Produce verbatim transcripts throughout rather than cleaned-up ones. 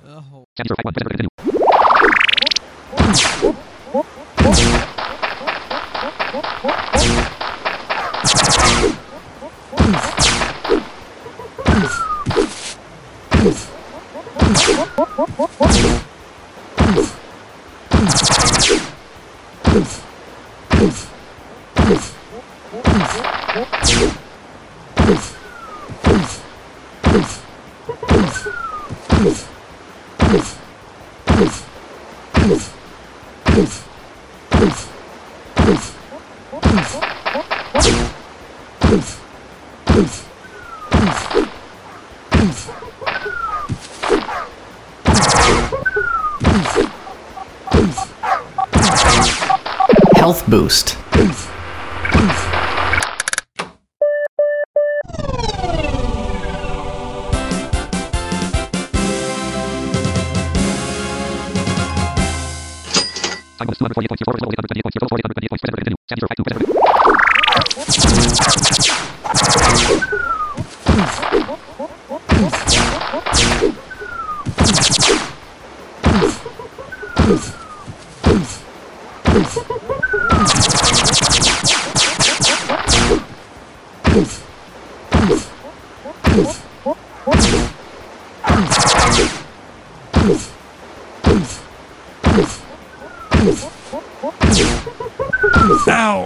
Oh. Health boost. Ow!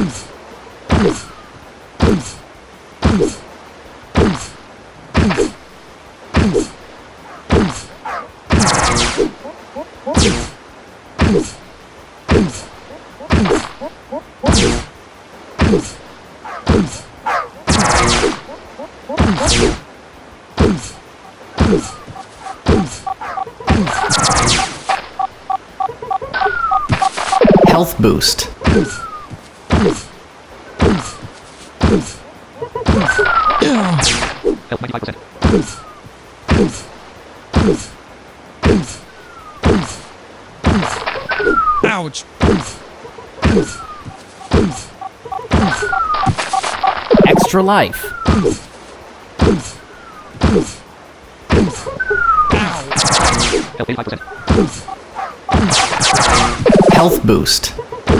Health boost. Ouch! Extra life. Health boost.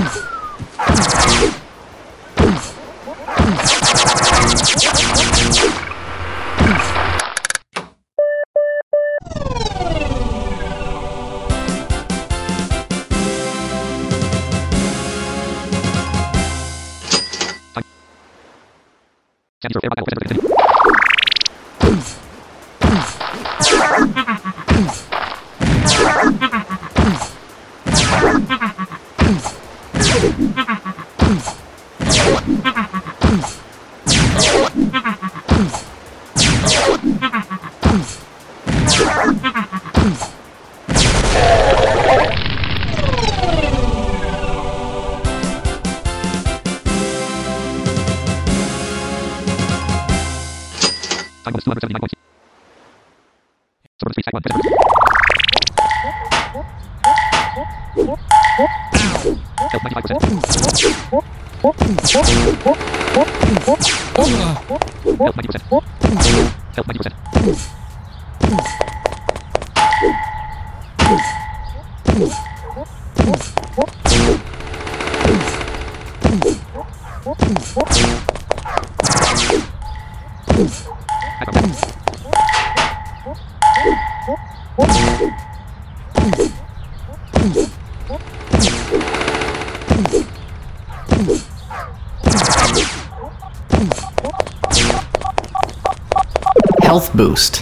Health boost.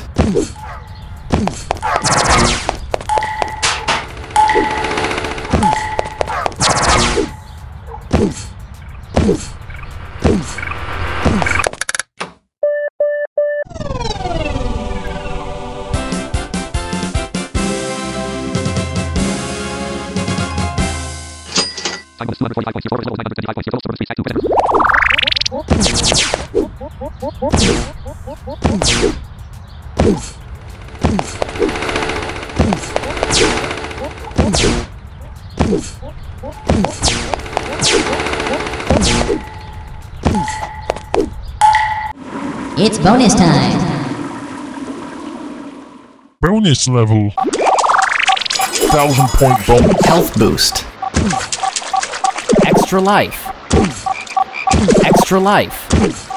It's bonus time. Bonus level. Thousand point bonus. Health boost. Extra life. Extra life.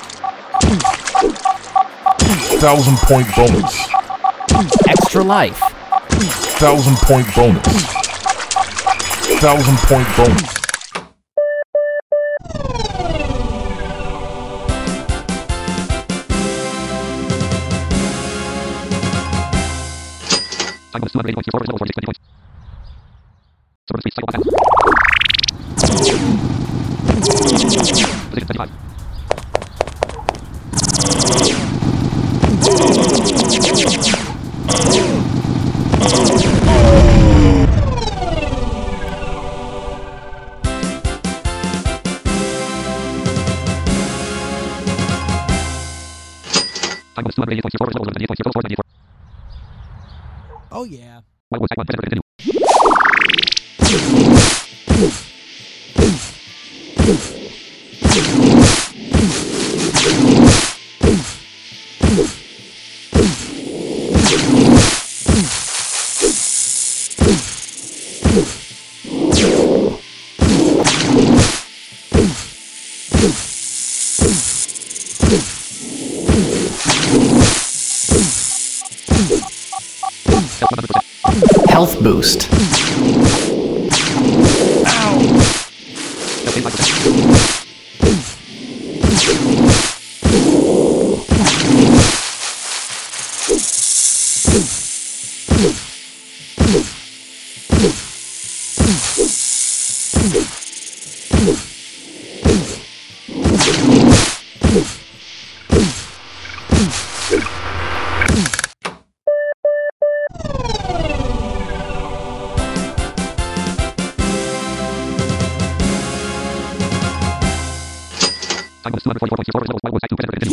Thousand point bonus. Extra life. Thousand point bonus. Thousand point bonus. Time was two hundred eighty points. Your score is level forty-six, twenty points. Sword of Speed, cycle back. Position twenty-five. Time was two hundred eighty points. Your score is level seventy-eight points. Your total score is ninety-four. Oh yeah. What was that one? Press enter to Health boost. Time was two hundred forty-four points. Your score is level. What was that two? Press enter to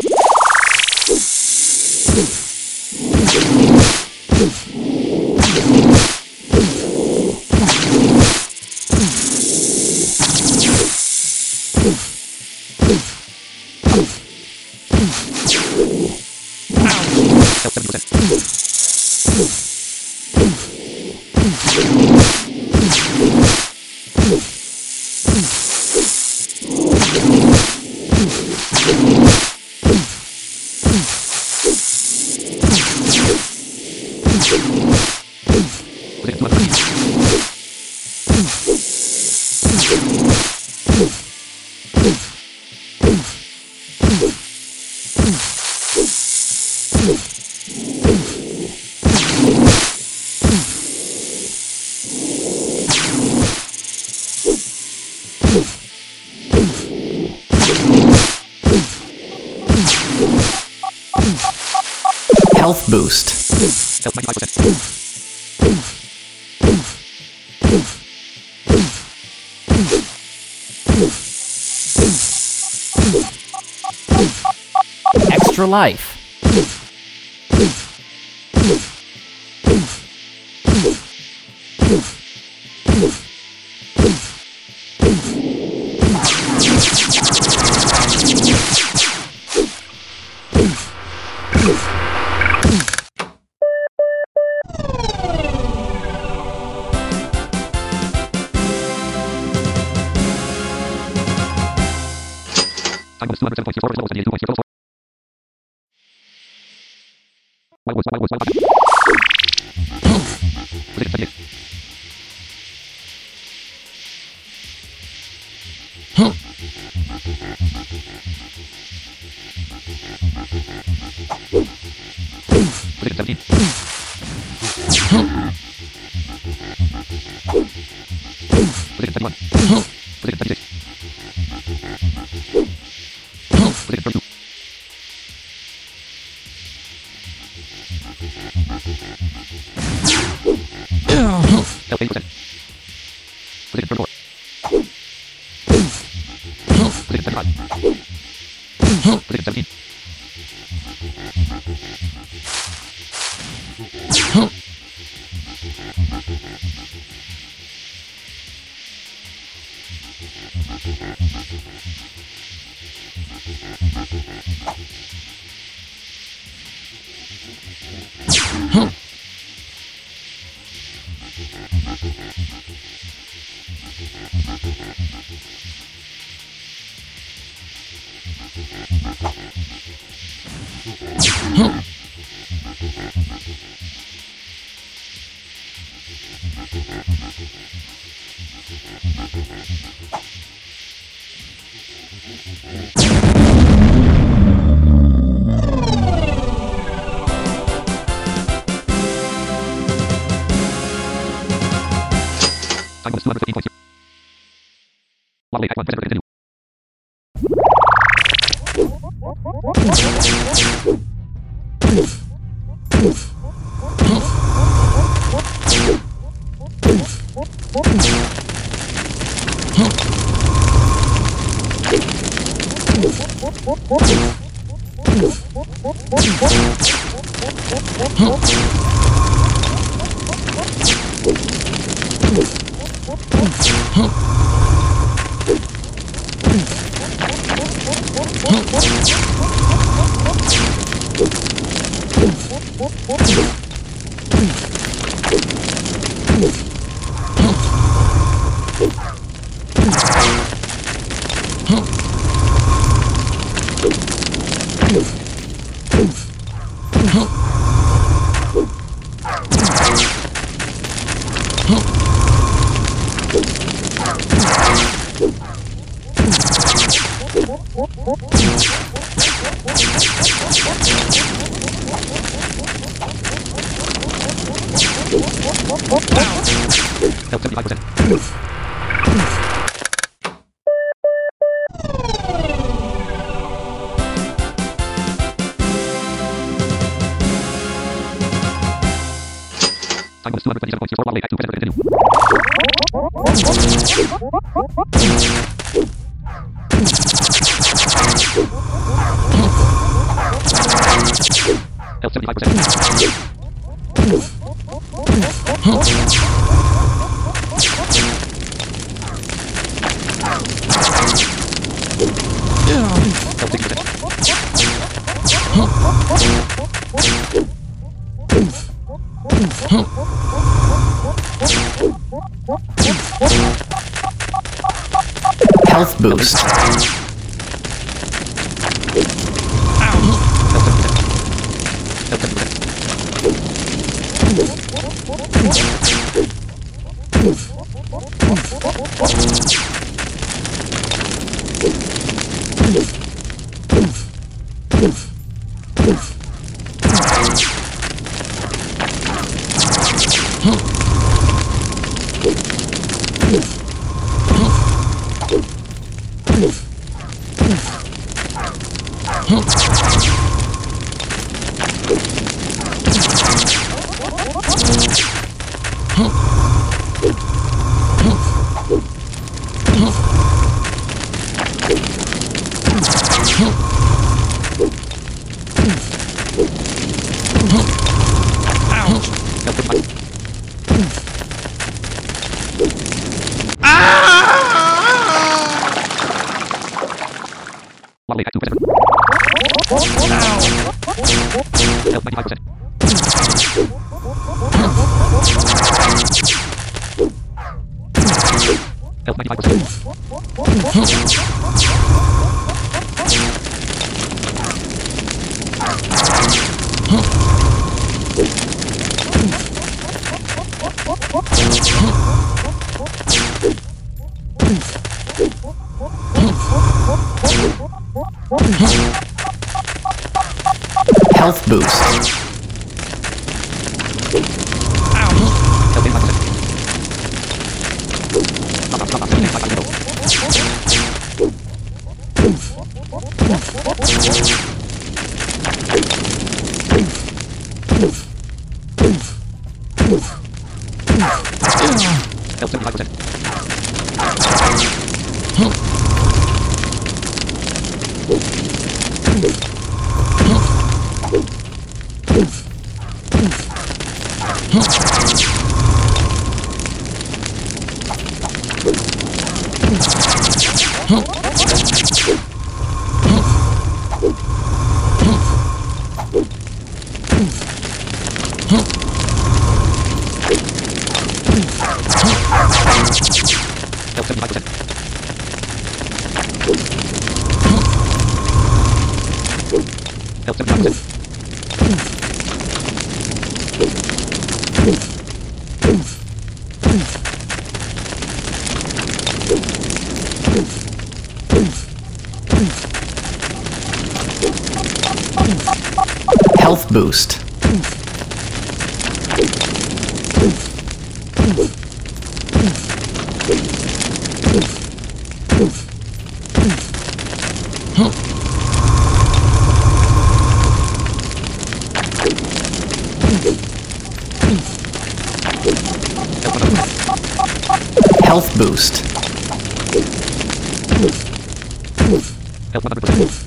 seventy percent. Health boost. Health ninety-five percent. Extra life. Time was two hundred seven points. Your score is level seventy-two points. Your total score. What was what was what was Position seventy-eight. Position seventeen. Position seventy-one. Position seventy-six. Position thirty-two. Health eighty percent. Position thirty-four. Position seventy-five. Position seventeen. Time bonus two hundred fifteen points. Level eight, Act one, press enter to continue. Health seventy-five percent. Time bonus two hundred twenty-seven points. Your score, level eight, Act two, press enter to continue. Health seventy-five percent. Health sixty percent. Health boost. Health seventy percent. Level eight, Act two, press enter. Health ninety-five percent. Health ninety-five percent. Health boost. Health eighty-five percent. Stop, stop, stop, seventy-five percent. Health seventy-five percent. Health seventy-five percent. Health seventy-five percent. Health boost. Health boost. Health one hundred percent.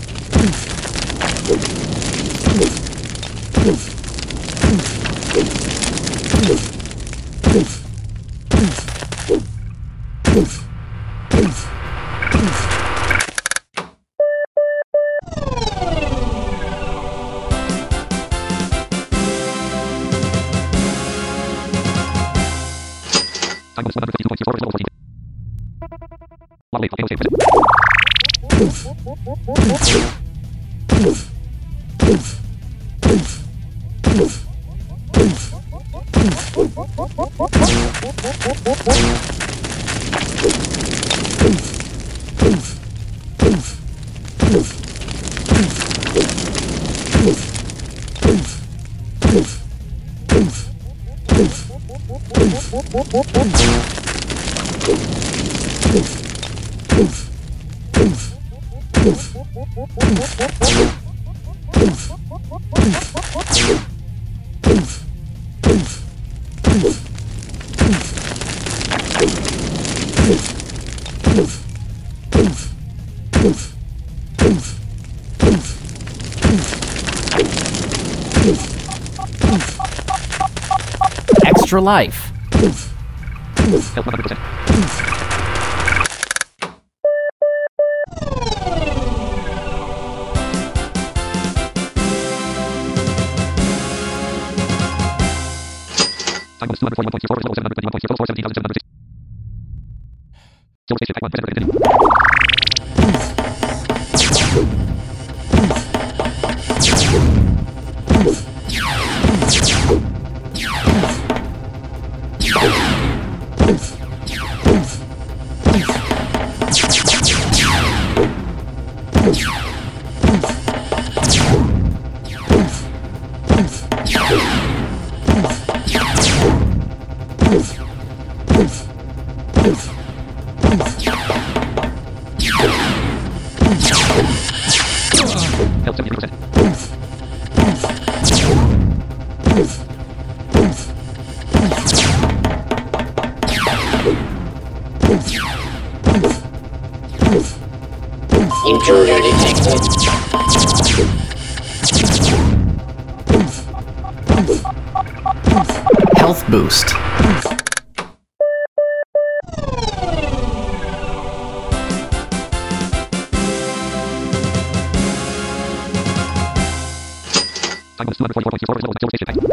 Time was one hundred fifty-two point zero four, level fourteen. One late, fail save Extra life. Health one hundred percent. Time was two hundred forty-one point zero four, level seven hundred thirty-one point zero four, seventeen thousand seven hundred six. Zero station, type one, present, continue. Health seventy-three percent. Intruder detected. Health boost. Time was two hundred forty-four point zero four, level zero station, type.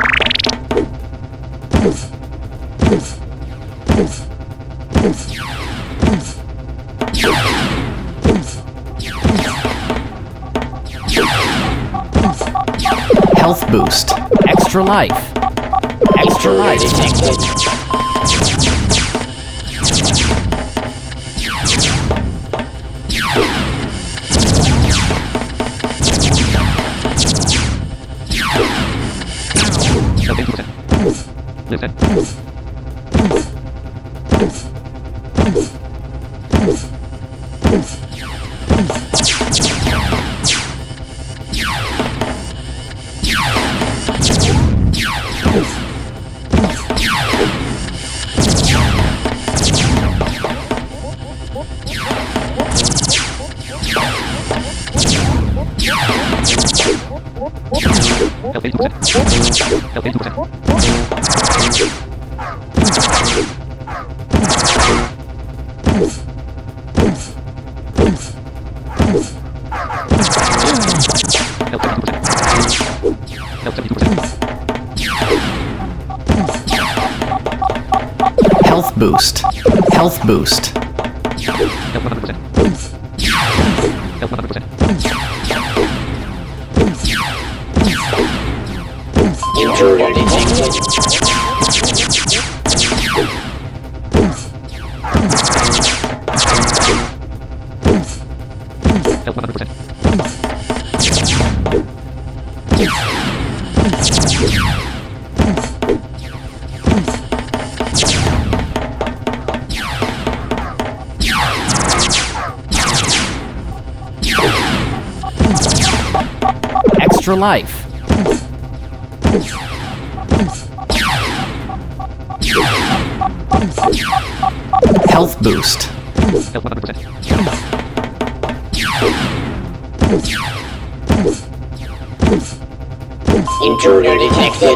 Health boost. Extra life. Extra life. Health eighty percent. Live ten. Health eighty percent. Health eighty percent. Health seventy percent. Health seventy percent. Health boost. Health boost. Health one hundred percent. Health one hundred percent. Intruder Intruder detected. Health one hundred percent. Extra life. Health boost. Health one hundred percent. Intruder detected.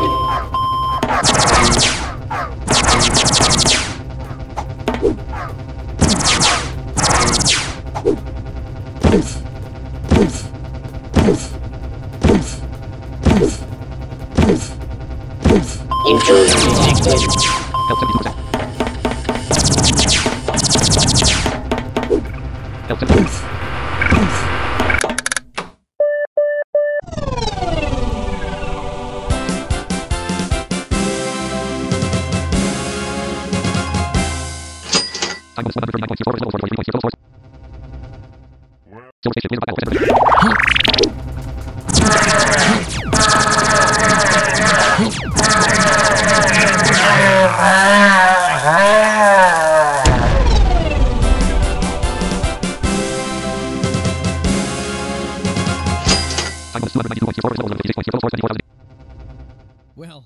Intruder detected. Health seventy percent. Health seventy percent. Time is one hundred thirty-nine point zero four, level forty-three point zero four. Silver station, laser battle center. Time is two hundred ninety-two point zero four, level fifty-six point zero four, seventy-four thousand. Well.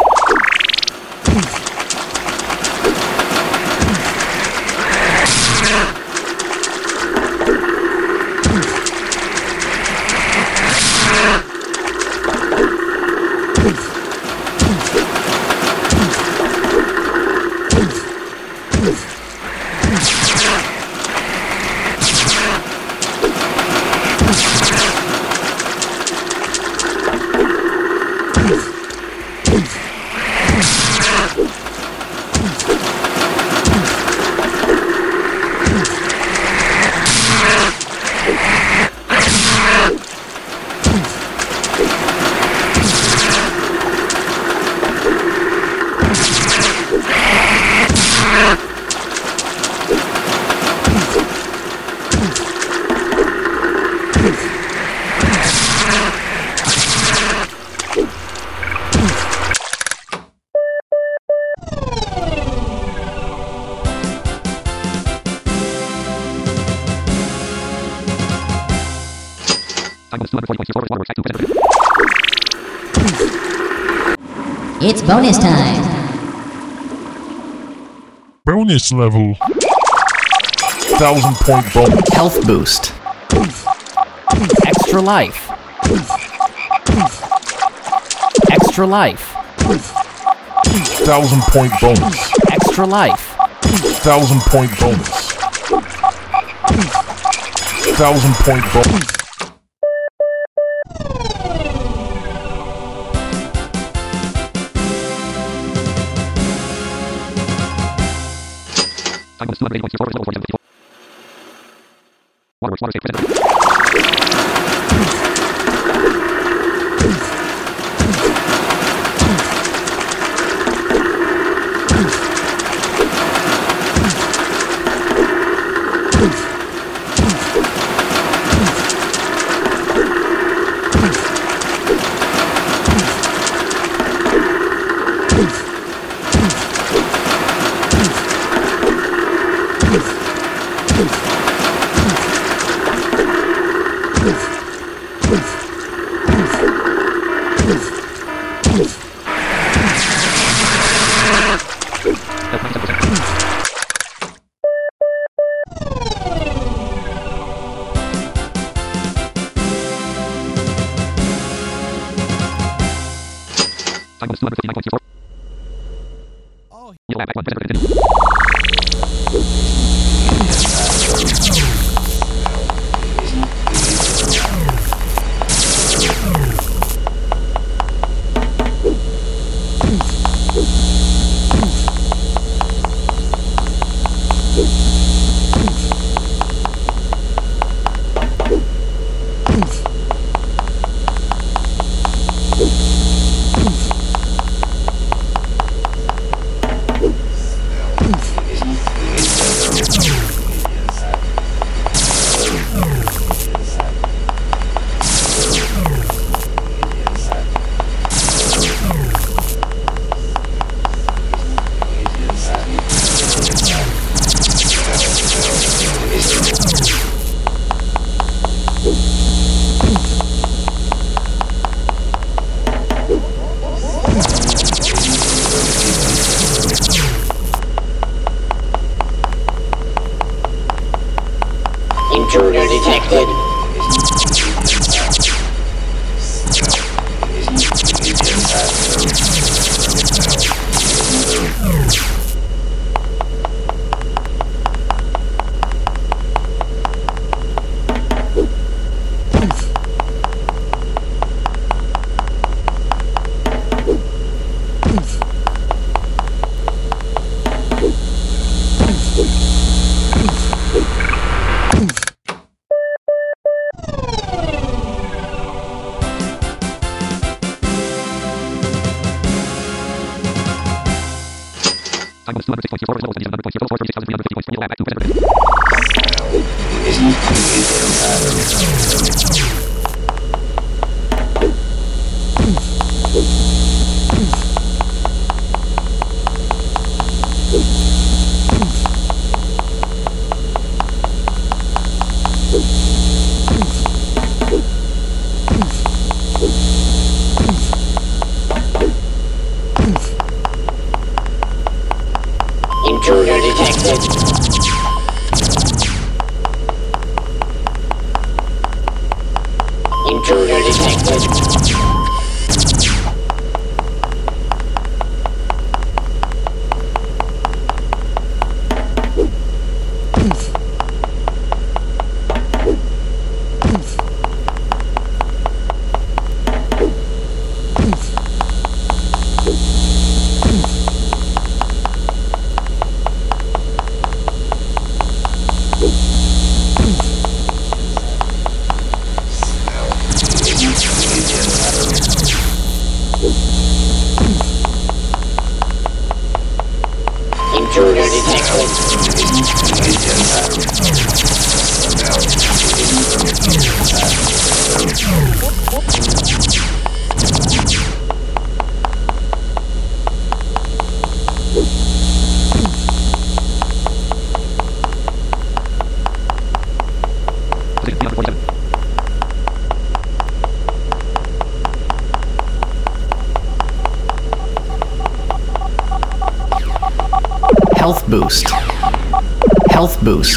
Time is two hundred forty point zero four, waterworks at two percent. It's bonus time. Bonus level. Thousand point bonus. Health boost. Extra life. Extra life. Thousand point bonus. Extra life. Thousand point bonus. Thousand point bonus. Time is two hundred eighty point zero four, level forty-seven. Waterworks, water safe percent. Time is two hundred fifty-nine point zero four. Oh, Yellow back one percent. Time bonus two hundred six point zero four is low, seventy-seven point zero four, thirty-six thousand three hundred fifty points, twenty back to present. Intruder detected. Intruder detected. Intruder Health boost. Health boost.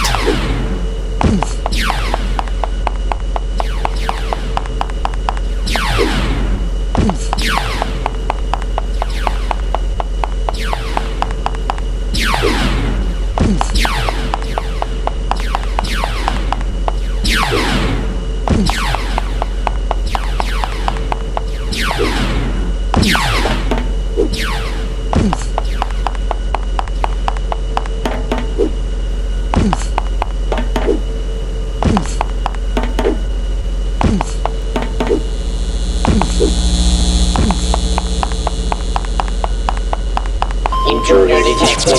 Intruder detected.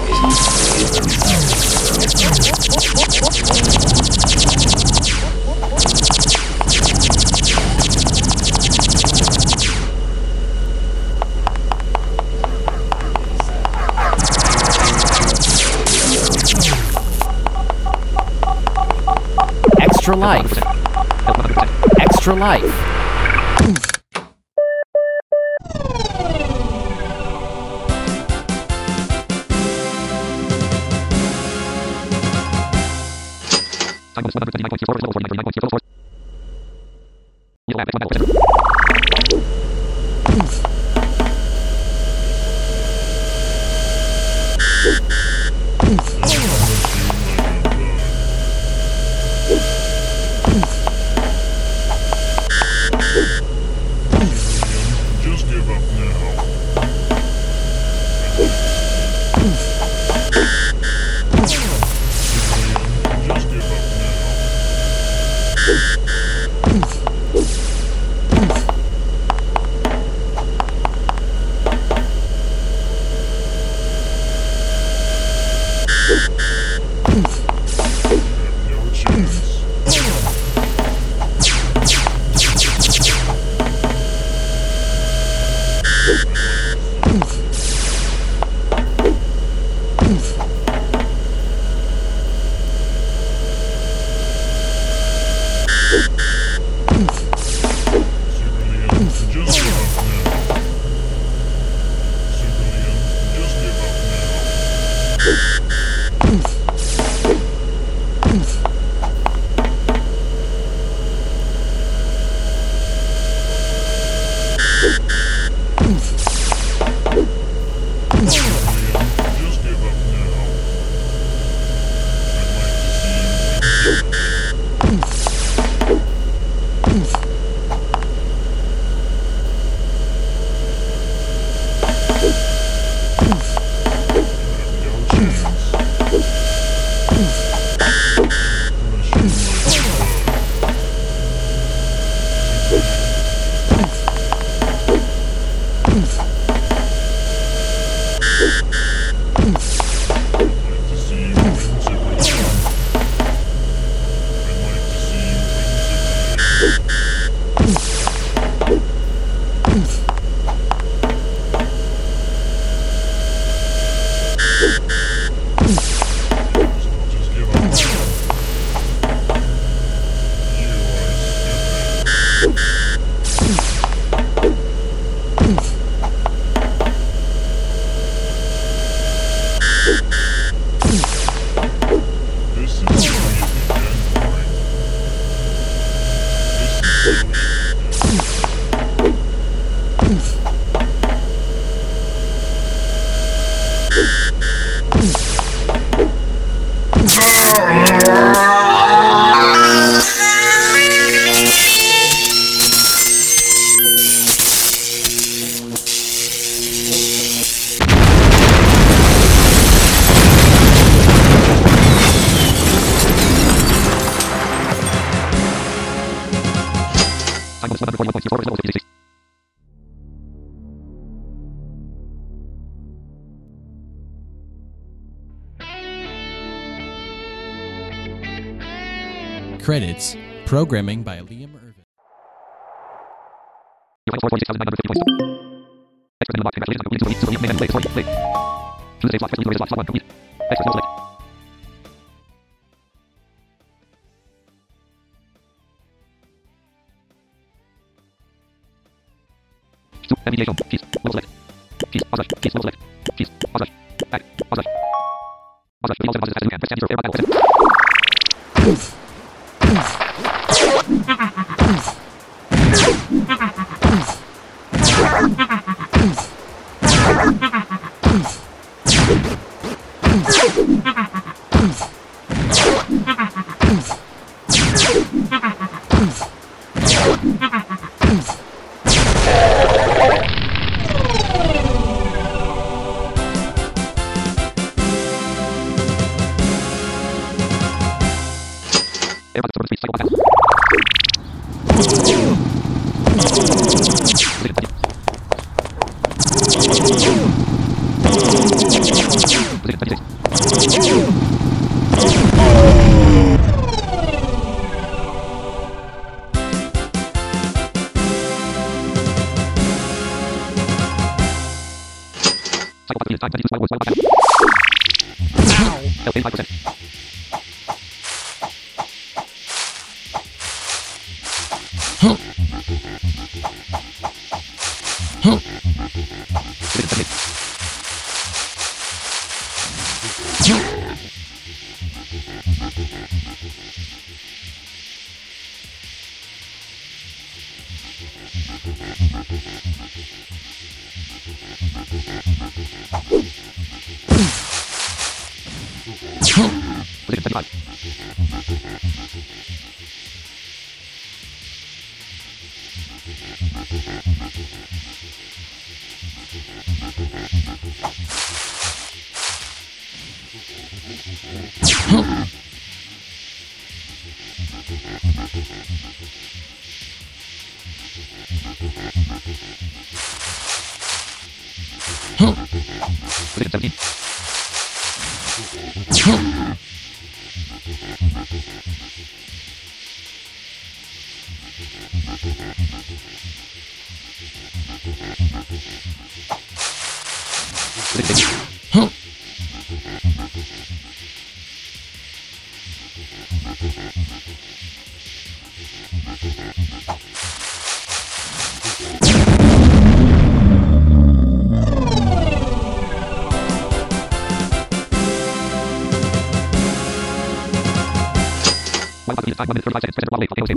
Extra life. Extra life. Time bonus one hundred twenty-nine point zero four is low, forty-nine point zero four. Yellow lab, one battle Just give up now. Just give up no chance. Just give up now. Superlion, just give up now. Just give up now. I'd like to see you. Time bonus one hundred forty-one point zero four level fifty-six. Credits. Programming by Liam Irvin. Your final score forty-six thousand nine hundred fifty points. Extra minimum lock. Congratulations. Complete Super League. Mayhem. Play. Story. Play. Choose a save slot. Press the slot. Slot one. Complete. Extra select. Two. Navigation. Keys. Level select. Keys. Pause. Keys. Level select. Keys. Pause. Back. Pause. Pause. Three pauses. Pauses. Press cancel. Air button. Air button. Speed. Cycle back. Time twenty-two. Smile one. Smile back. Health eighty-five percent. Position twenty-five. Position seventeen. One minute, time, one minute, thirty-five seconds. Present, one late, okay,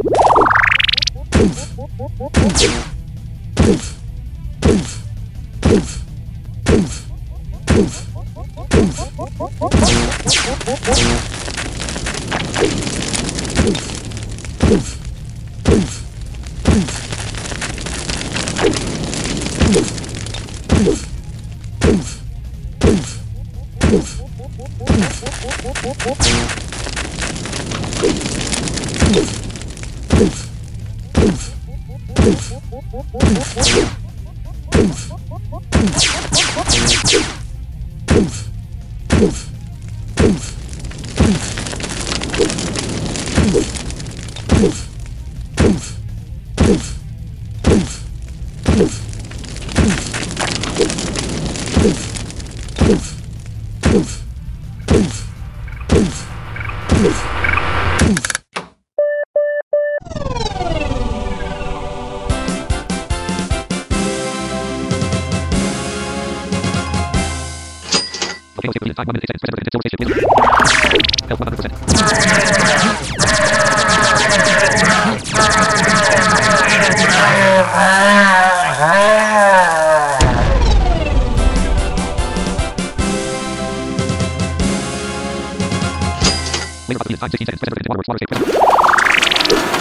Time, one minute, six seconds. Present, control station. Health one hundred percent. Previous time sixteen seconds. Press enter into waterworks. Water safe. Press enter.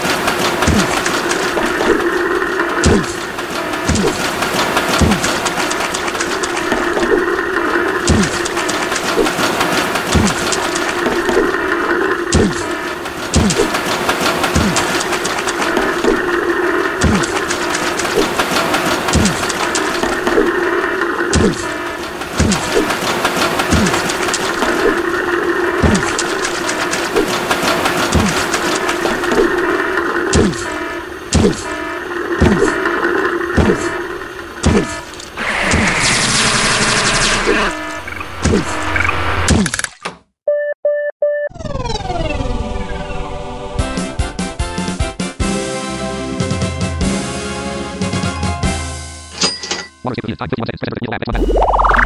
Water safe. Previous time fifty-one seconds. Press enter. Needle back. Next one back.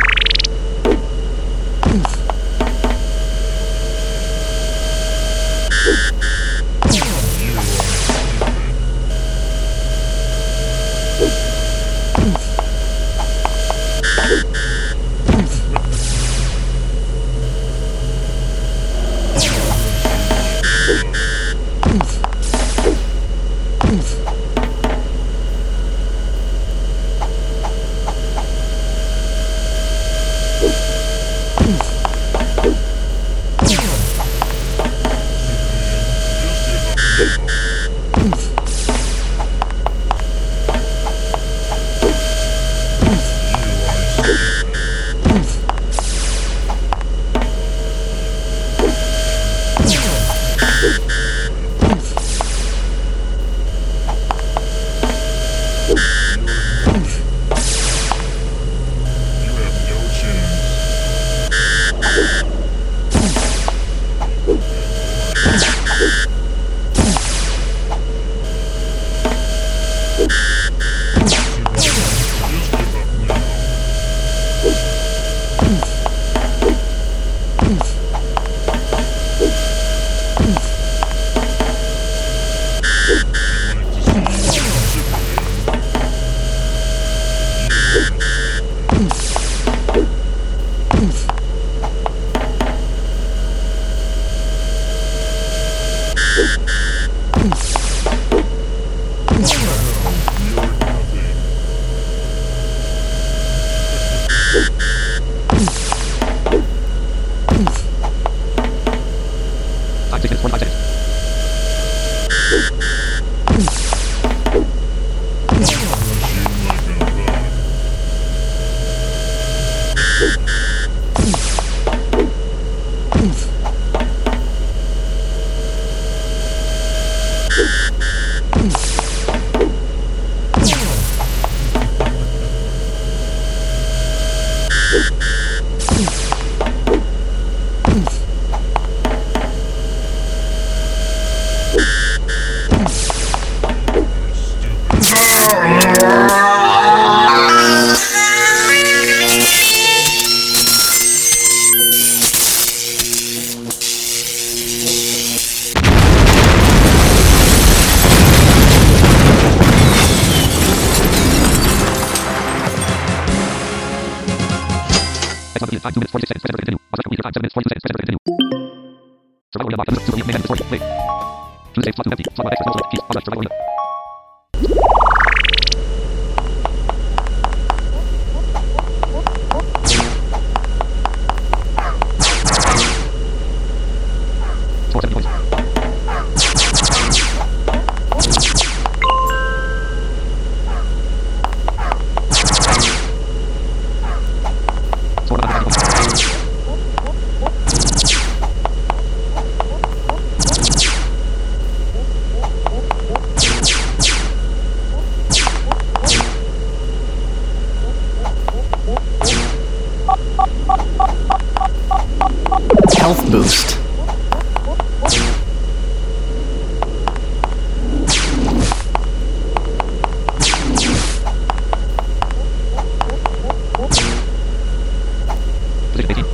Time six minutes. Forty-five seconds. Time two minutes forty-six seconds. Press enter. Continue. Pause. Complete your time. Seven minutes forty-two seconds. Press enter. Continue. Survival arena box. Two main menu. Story. Wait. Choose save. Slot two empty. Slot one extra. Select. Keys. Pause. Survival arena. Score seventy points. Health boost. Position eighteen.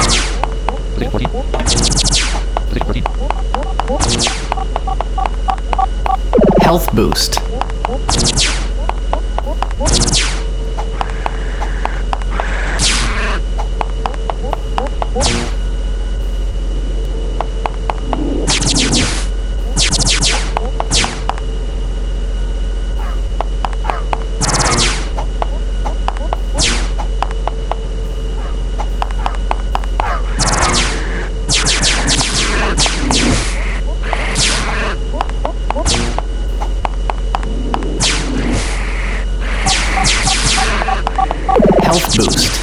Position fourteen. Position fourteen. Health boost. Health boost.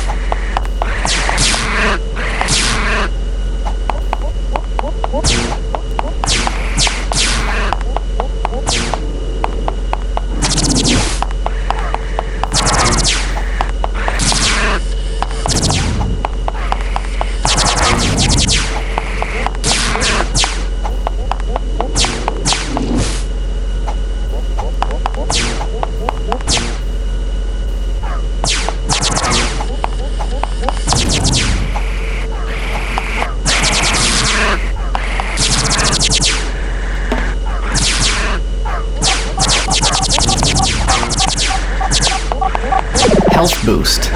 Health boost.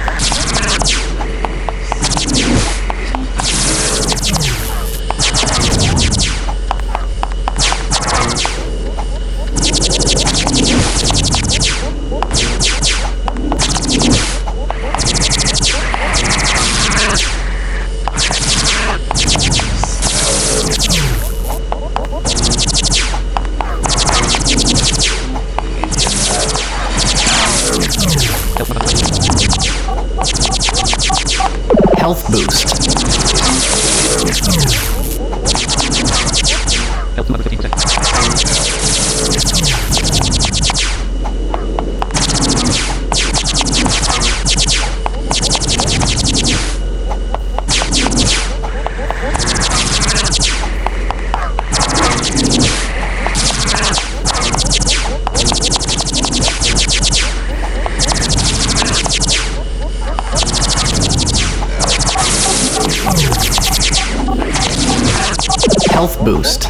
Health boost. Health another fifteen percent. Health boost.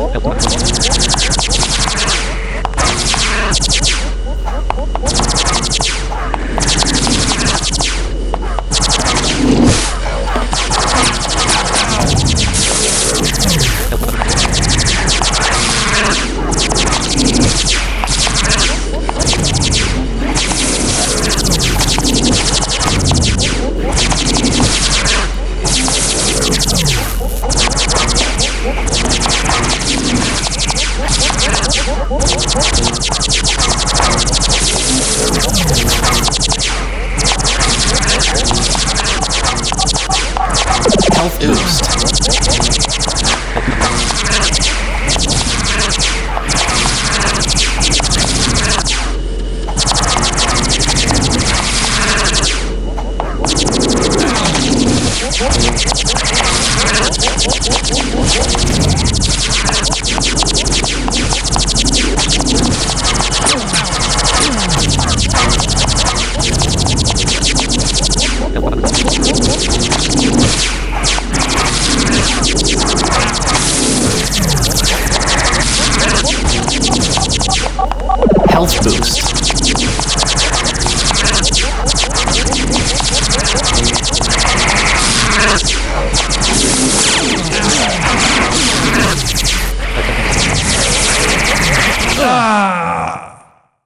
Health boost. Health boost. Ah!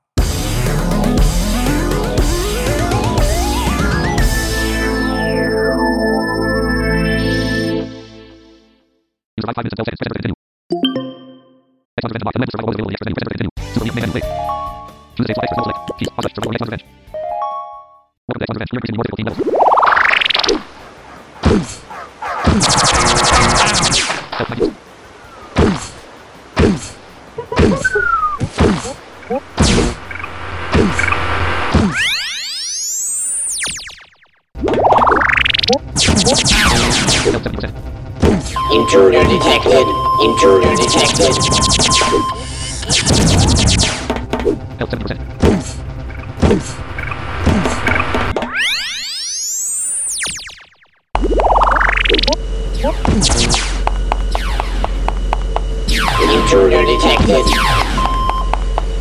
You survive five minutes until seconds. Press enter to continue. Next on the box. The left survival was available. Yes, press enter to continue. To the main menu, click. Choose a date select. Select. Keys. Pause. Survival next on revenge. Welcome to next on revenge. You're increasing more difficulty levels. Help my use. Help seventy percent. Intruder detected. Intruder detected. Help seventy percent. Intruder detected.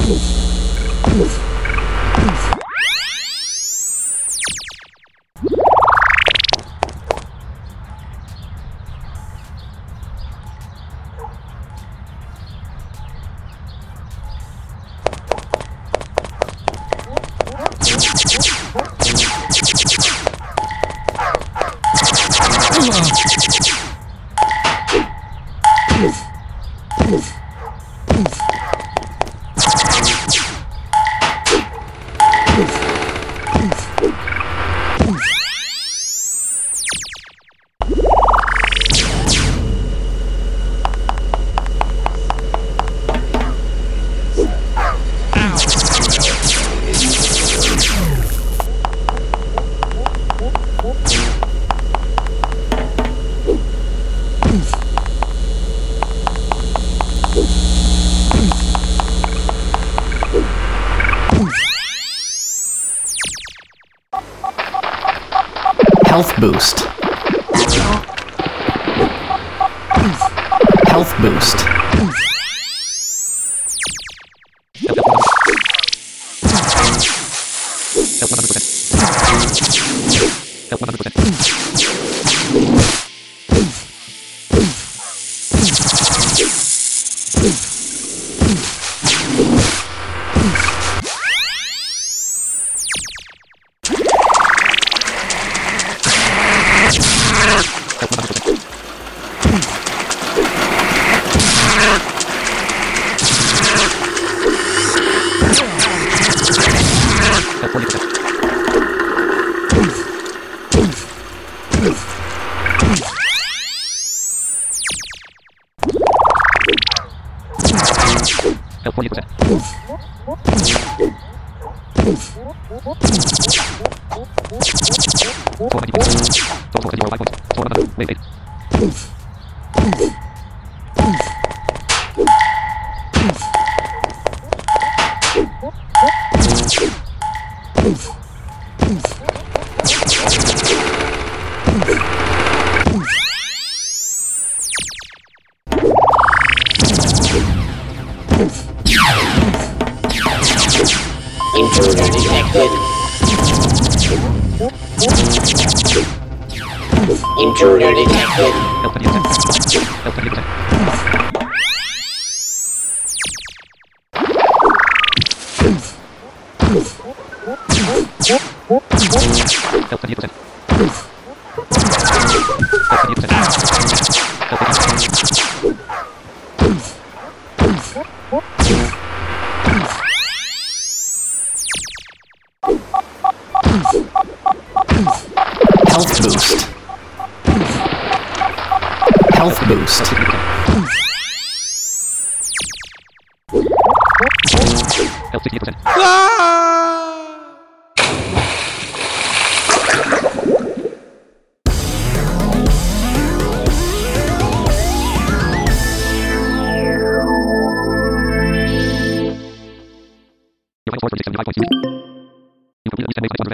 Health boost. Health boost. Health one hundred percent. Health one hundred percent. Health forty percent. Score ninety points. Total score zero five points. Score one hundred. Wave eight. Intruder detected. Intruder detected. Health twenty percent. Health twenty percent. Health twenty percent. Health twenty percent. Health eighty percent. Health boost. Health boost. Health sixty percent. Your final score is thirty-six seventy-five point two. You completed at least ten ways by six hundred